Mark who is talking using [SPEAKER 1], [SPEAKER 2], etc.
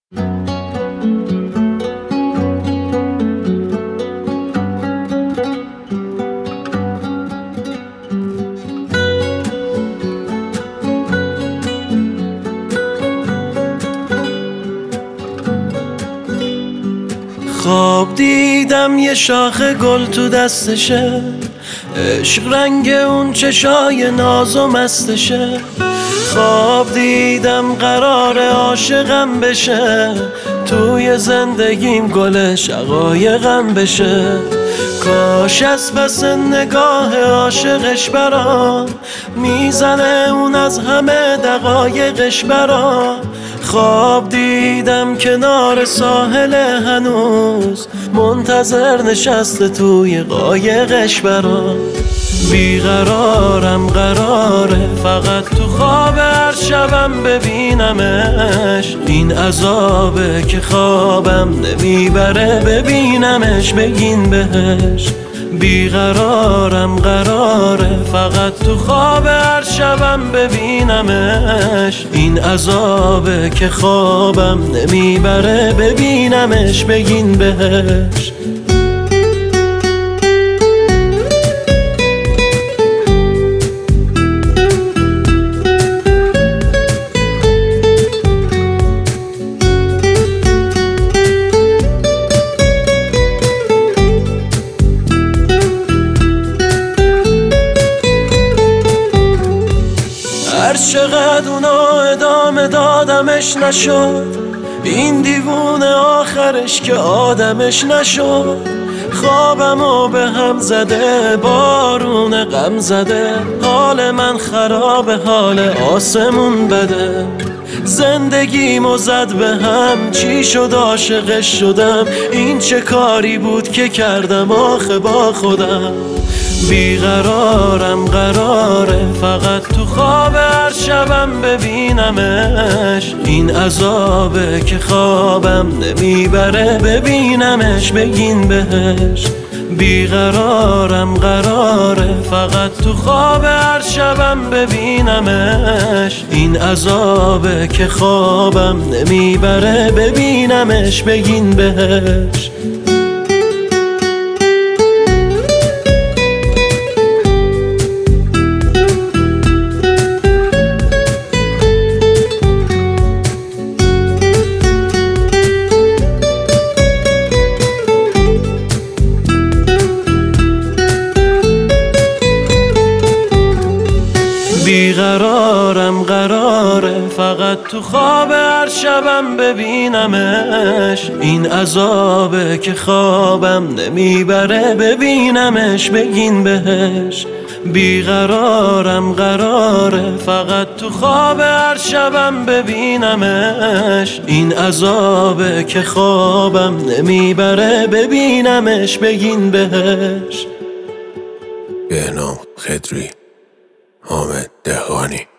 [SPEAKER 1] خواب دیدم یه شاخ گل تو دستشه، عشق رنگ اون چشای ناز و مستشه. خواب دیدم قرار عاشقم بشه، توی زندگیم گل شقایقم بشه. کاش از پس نگاه عاشقش برام میزنه اون از همه دقایقش برام. خواب دیدم کنار ساحل هنوز منتظر نشسته توی قایقش برام. بیقرارم قراره فقط تو خواب هر شبم ببینمش. این عذابه که خوابم نمیبره ببینمش، بگین بهش. بیقرارم قراره فقط تو خواب هر شبم ببینمش. این عذابه که خوابم نمیبره ببینمش، بگین بهش. هر چقدر اونا ادامه دادمش نشد، این دیوونه آخرش که آدمش نشد. خوابمو به هم زده بارون غم زده، حال من خرابه حال آسمون بده. زندگیمو زد به هم، چی شد عاشقش شدم. این چه کاری بود که کردم آخه با خودم. بیقرارم قراره فقط تو خواب هر شبم ببینمش. این عذابه که خوابم نمیبره ببینمش، بگین بهش. بیقرارم قراره فقط تو خواب هر شبم ببینمش. این عذابه که خوابم نمیبره ببینمش، بگین بهش. بیقرارم قراره فقط تو خواب هر شبم ببینمش. این عذابه که خوابم نمیبره ببینمش، بگین بهش. بیقرارم قراره فقط تو خواب هر شبم ببینمش. این عذابه که خوابم نمیبره ببینمش، بگین بهش.
[SPEAKER 2] بهنام خضری، حامد دهقانی.